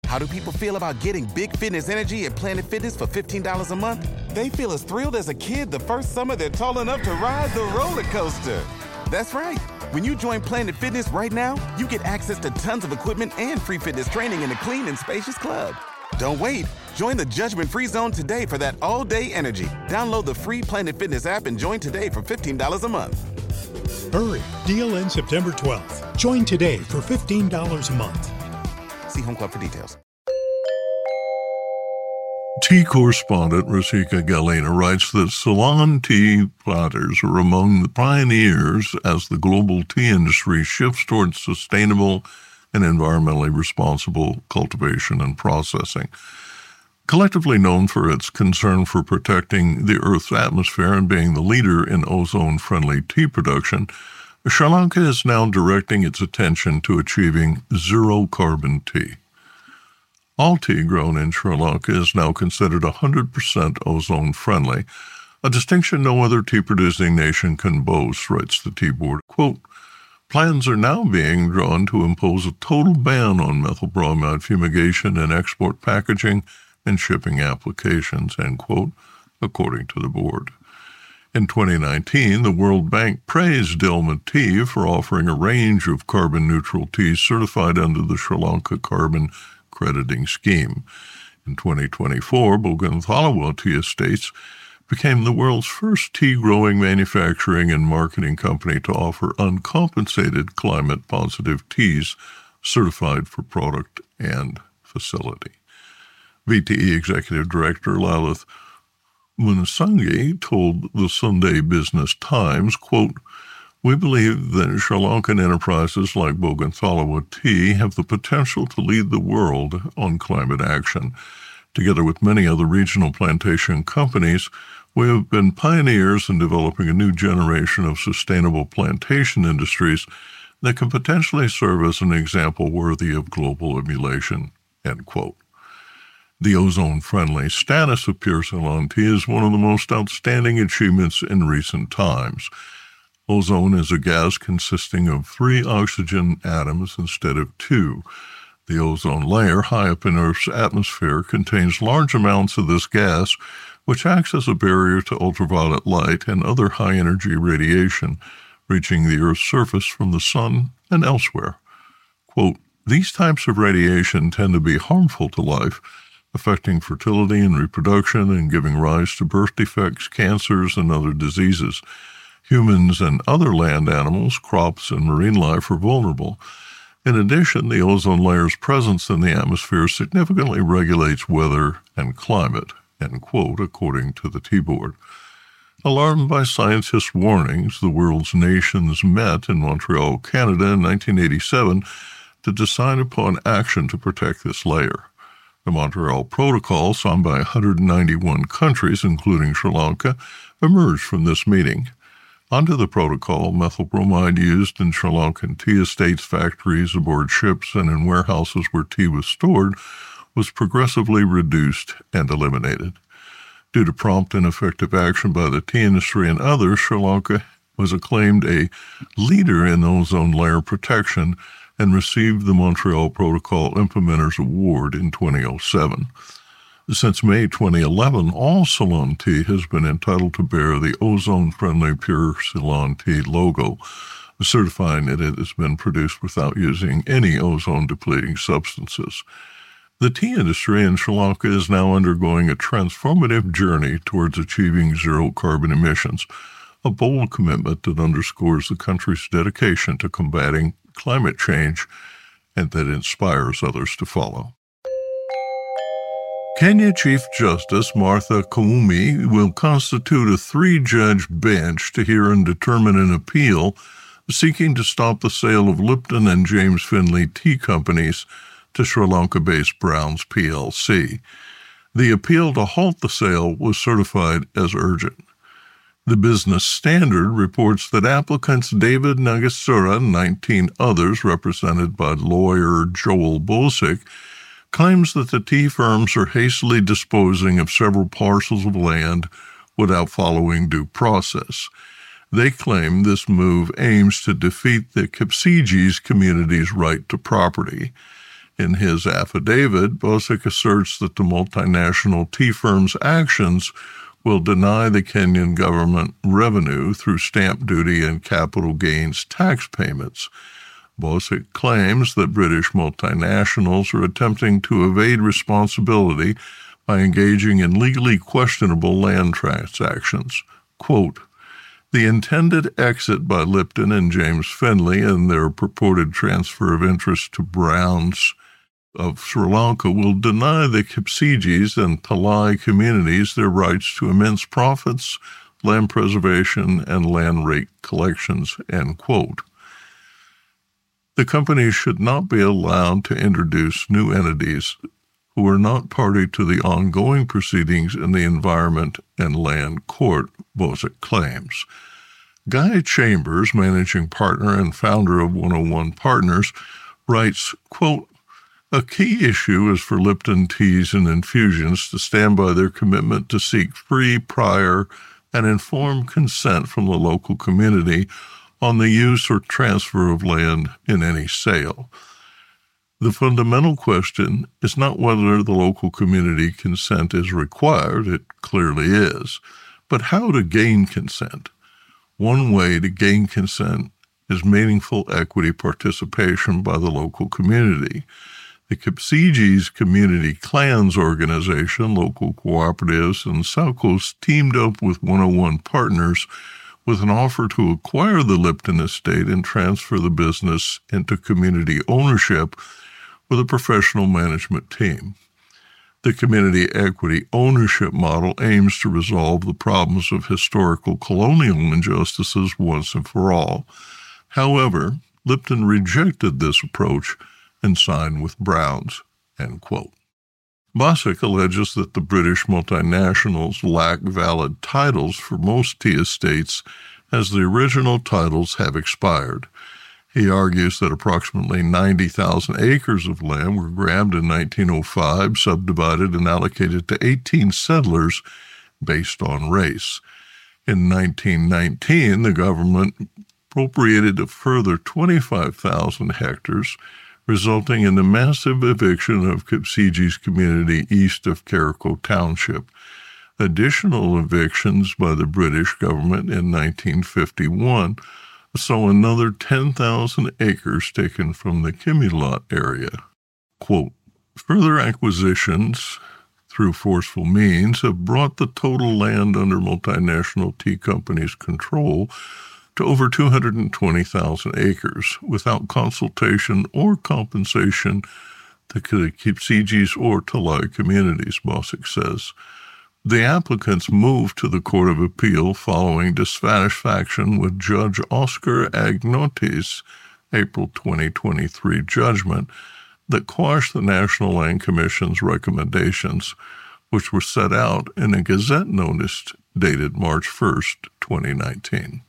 How do people feel about getting big fitness energy at Planet Fitness for $15 a month? They feel as thrilled as a kid the first summer they're tall enough to ride the roller coaster. That's right. When you join Planet Fitness right now, you get access to tons of equipment and free fitness training in a clean and spacious club. Don't wait. Join the judgment-free zone today for that all-day energy. Download the free Planet Fitness app and join today for $15 a month. Hurry. Deal ends September 12th. Join today for $15 a month. See Home Club for details. Tea correspondent Rasika Galena writes that Ceylon tea planters are among the pioneers as the global tea industry shifts towards sustainable and environmentally responsible cultivation and processing. Collectively known for its concern for protecting the Earth's atmosphere and being the leader in ozone-friendly tea production, Sri Lanka is now directing its attention to achieving zero-carbon tea. All tea grown in Sri Lanka is now considered 100% ozone-friendly, a distinction no other tea-producing nation can boast, writes the Tea Board. Quote, plans are now being drawn to impose a total ban on methyl bromide fumigation in export packaging and shipping applications, end quote, according to the board. In 2019, the World Bank praised Dilma Tea for offering a range of carbon-neutral teas certified under the Sri Lanka Carbon Crediting Scheme. In 2024, Boganthala Tea Estates became the world's first tea-growing manufacturing and marketing company to offer uncompensated climate-positive teas certified for product and facility. VTE Executive Director Lalith Munasangi told the Sunday Business Times, quote, we believe that Sri Lankan enterprises like Boganthala Tea have the potential to lead the world on climate action. Together with many other regional plantation companies, we have been pioneers in developing a new generation of sustainable plantation industries that can potentially serve as an example worthy of global emulation, end quote. The ozone-friendly status of Pure Ceylon tea is one of the most outstanding achievements in recent times. Ozone is a gas consisting of 3 oxygen atoms instead of 2. The ozone layer, high up in Earth's atmosphere, contains large amounts of this gas, which acts as a barrier to ultraviolet light and other high-energy radiation, reaching the Earth's surface from the sun and elsewhere. Quote, these types of radiation tend to be harmful to life, affecting fertility and reproduction and giving rise to birth defects, cancers, and other diseases. Humans and other land animals, crops, and marine life are vulnerable. In addition, the ozone layer's presence in the atmosphere significantly regulates weather and climate, end quote, according to the Tea Board. Alarmed by scientists' warnings, the world's nations met in Montreal, Canada in 1987 to decide upon action to protect this layer. The Montreal Protocol, signed by 191 countries, including Sri Lanka, emerged from this meeting. Under the protocol, methyl bromide used in Sri Lankan tea estates, factories, aboard ships, and in warehouses where tea was stored was progressively reduced and eliminated. Due to prompt and effective action by the tea industry and others, Sri Lanka was acclaimed a leader in ozone layer protection and received the Montreal Protocol Implementers Award in 2007. Since May 2011, all Ceylon tea has been entitled to bear the ozone-friendly Pure Ceylon tea logo, certifying that it has been produced without using any ozone-depleting substances. The tea industry in Sri Lanka is now undergoing a transformative journey towards achieving zero carbon emissions, a bold commitment that underscores the country's dedication to combating climate change and that inspires others to follow. Kenya Chief Justice Martha Koome will constitute a 3-judge bench to hear and determine an appeal seeking to stop the sale of Lipton and James Finley tea companies to Sri Lanka-based Browns plc. The appeal to halt the sale was certified as urgent. The Business Standard reports that applicants David Nagasura and 19 others, represented by lawyer Joel Bosick, claims that the tea firms are hastily disposing of several parcels of land without following due process. They claim this move aims to defeat the Kipsigis community's right to property. In his affidavit, Bosick asserts that the multinational tea firm's actions will deny the Kenyan government revenue through stamp duty and capital gains tax payments. Bosick claims that British multinationals are attempting to evade responsibility by engaging in legally questionable land transactions. Quote, "The intended exit by Lipton and James Finlay and their purported transfer of interest to Browns of Sri Lanka will deny the Kipsigis and Talai communities their rights to immense profits, land preservation, and land rate collections," end quote. The company should not be allowed to introduce new entities who are not party to the ongoing proceedings in the Environment and Land Court, Bosick claims. Guy Chambers, managing partner and founder of 101 Partners, writes, quote, "A key issue is for Lipton Teas and Infusions to stand by their commitment to seek free, prior, and informed consent from the local community on the use or transfer of land in any sale. The fundamental question is not whether the local community consent is required, it clearly is, but how to gain consent. One way to gain consent is meaningful equity participation by the local community. The Kipsigis Community Clans Organization, local cooperatives, and SALCOS teamed up with 101 Partners with an offer to acquire the Lipton estate and transfer the business into community ownership with a professional management team. The community equity ownership model aims to resolve the problems of historical colonial injustices once and for all. However, Lipton rejected this approach and signed with Browns," end quote. Bosick alleges that the British multinationals lack valid titles for most tea estates as the original titles have expired. He argues that approximately 90,000 acres of land were grabbed in 1905, subdivided and allocated to 18 settlers based on race. In 1919, the government appropriated a further 25,000 hectares, resulting in the massive eviction of Kipsigis community east of Carrico Township. Additional evictions by the British government in 1951 saw another 10,000 acres taken from the Kimulot area. Quote, "Further acquisitions through forceful means have brought the total land under multinational tea companies' control to over 220,000 acres, without consultation or compensation to the Kipsigis or Talai communities," Bosick says. The applicants moved to the Court of Appeal following dissatisfaction with Judge Oscar Agnoti's April 2023 judgment that quashed the National Land Commission's recommendations, which were set out in a Gazette notice dated March 1st, 2019.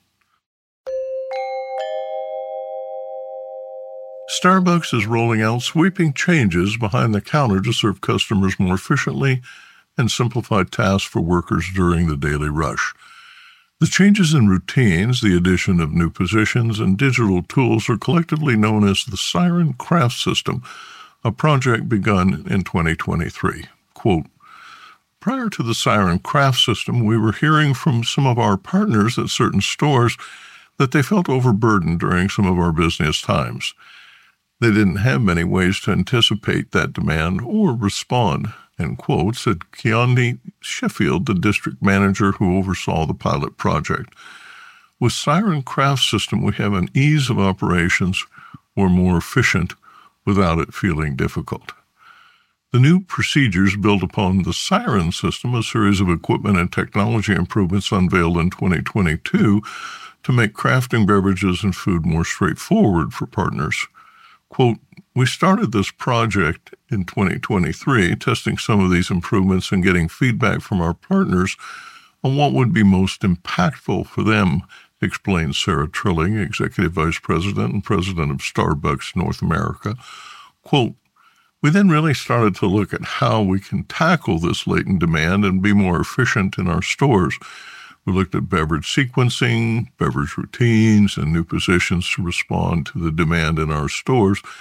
Starbucks is rolling out sweeping changes behind the counter to serve customers more efficiently and simplify tasks for workers during the daily rush. The changes in routines, the addition of new positions, and digital tools are collectively known as the Siren Craft System, a project begun in 2023. Quote, "Prior to the Siren Craft System, we were hearing from some of our partners at certain stores that they felt overburdened during some of our busiest times. They didn't have many ways to anticipate that demand or respond," end quote, said Keonde Sheffield, the district manager who oversaw the pilot project. "With Siren Craft System, we have an ease of operations. We're more efficient without it feeling difficult." The new procedures build upon the Siren system, a series of equipment and technology improvements unveiled in 2022 to make crafting beverages and food more straightforward for partners. Quote, "We started this project in 2023, testing some of these improvements and getting feedback from our partners on what would be most impactful for them," explained Sarah Trilling, Executive Vice President and President of Starbucks North America. Quote, "We then really started to look at how we can tackle this latent demand and be more efficient in our stores. We looked at beverage sequencing, beverage routines, and new positions to respond to the demand in our stores.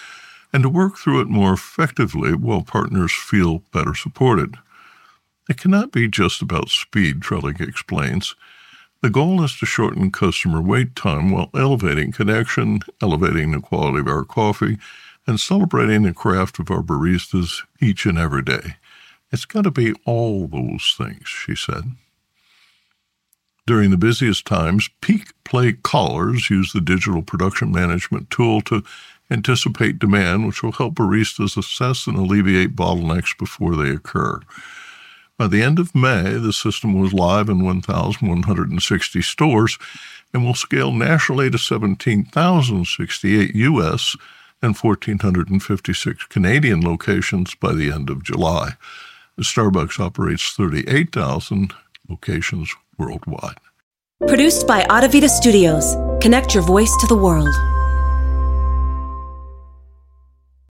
and to work through it more effectively while partners feel better supported. It cannot be just about speed, Trellig explains. The goal is to shorten customer wait time while elevating connection, elevating the quality of our coffee, and celebrating the craft of our baristas each and every day. It's got to be all those things, she said. During the busiest times, peak play callers use the digital production management tool to anticipate demand, which will help baristas assess and alleviate bottlenecks before they occur. By the end of May, the system was live in 1,160 stores and will scale nationally to 17,068 U.S. and 1,456 Canadian locations by the end of July. Starbucks operates 38,000 locations worldwide. Produced by Audavita Studios. Connect your voice to the world.